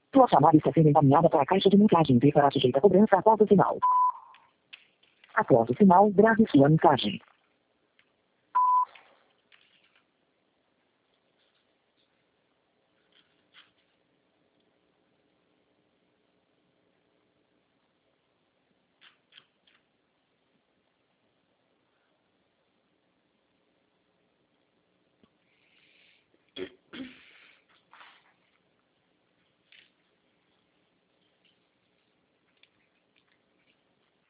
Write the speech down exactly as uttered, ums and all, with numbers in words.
Tua chamada está sendo encaminhada para a caixa de mensagens e será sujeita a cobrança após o sinal. Após o sinal, grave sua mensagem.